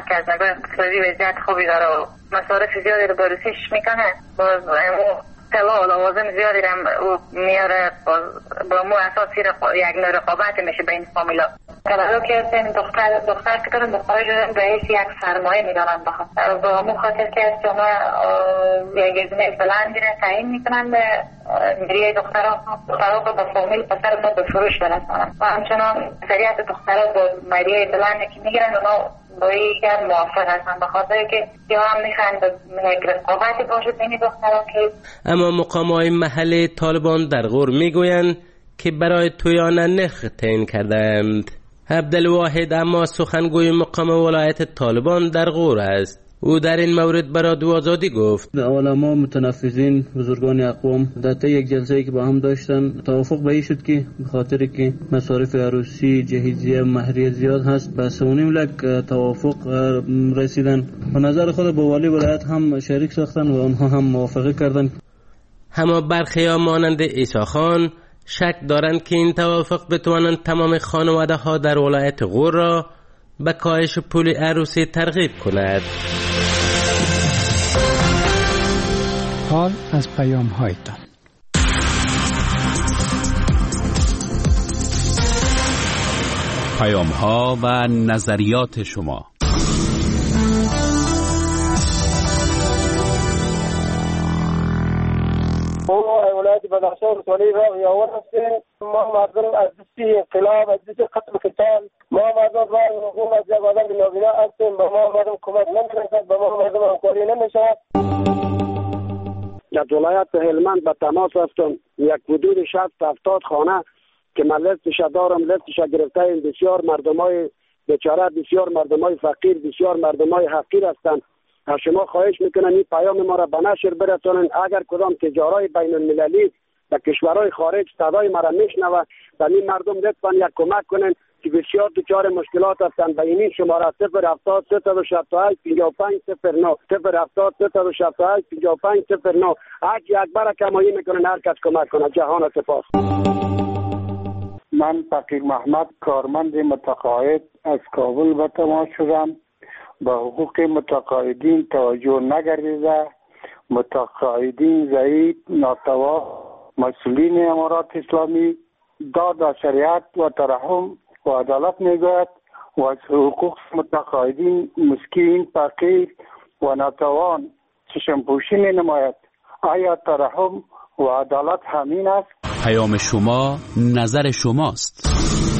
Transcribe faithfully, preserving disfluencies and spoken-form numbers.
که از نگاه اقتصادی وضعیت خوبی داره و مصارف زیادی رو بروسیش میکنه، باز طلا و لوازم زیادی رو میاره، با مو اساسی یک نوع رقابت میشه بین فامیلا. طلا که این دختر دختر که کنم دخترش به حیث یک سرمایه میدانن بخواد با مو خاطر که از شما یک ازمه بلندی رو تعیین میکنن به مریه دخترها دخترها با فامیل پسر ما به فروش برسانن و همچنان اکثریت دخترها با مریه بلندی که میگیرن اونا با یکی موافق هستن به خاطر که یا هم میخوان یک رقابتی باشه بین دخترها. که اما مقام‌های محلی طالبان در غور میگویند که برای تویانه نرخ تعیین کردند. عبدالواحد اما سخنگوی مقام ولایت طالبان در غور است. او در این مورد به رادیو آزادی گفت علما متنفذین بزرگان اقوام در طی یک جلسه‌ای که با هم داشتن توافق به این شد که به خاطر که مصارف عروسی جهیزیه مهریه زیاد هست به سه و نیم لک توافق رسیدن و نظر خود با والی ولایت هم شریک ساختن و آنها هم موافقه کردن. اما برخی‌ها مانند عیسی خان شک دارند که این توافق بتوانند تمام خانواده ها در ولایت غور را به کاهش پول عروسی ترغیب کند. حال از پیام هایتان. پیام ها و نظریات شما. ولایت بدخشان ولایت را یاور هستیم. ما مردم از دستی انقلاب از دستی قتل و قتال ما مردم را حکومت از آدم نابینا هستیم. به ما مردم کمک نمی‌رسد، به ما مردم همکاری نمی‌شود. در ولایت هلمند به تماس هستم. یک حدود شصت هفتاد خانه که من لستش دارم لستش گرفته این بسیار مردمای بیچاره، بسیار مردمای فقیر، بسیار مردمای حقیر هستند. از شما خواهش میکنم این پیام ما را به نشر برسانید. اگر کدام تجارای بین المللی و کشورهای خارج صدای ما را میشنوه و این مردم لطفا یک کمک کنن که بسیار دچار مشکلات هستند. به این شماره صفر هفتاد سیصد و شصت و هشت پنجاه و پنج صفر نه صفر هفتاد سیصد و شصت و هشت پنجاه و پنج صفر نه اگه یک بار کمایی میکنن هر کس کمک کنه. جهان سپاس. من فقیر محمد کارمند متقاعد از کابل به تماس شدم. به حقوق متقاعدین توجه نگردیده، متقاعدین ضعیف، ناتوا، مسئولین امارات اسلامی داد شریعت و ترحم و عدالت میگوید و از حقوق متقاعدین مسکین، فقیر و ناتوان چشم پوشی می نماید. آیا ترحم و عدالت همین است؟ پیام شما نظر شماست.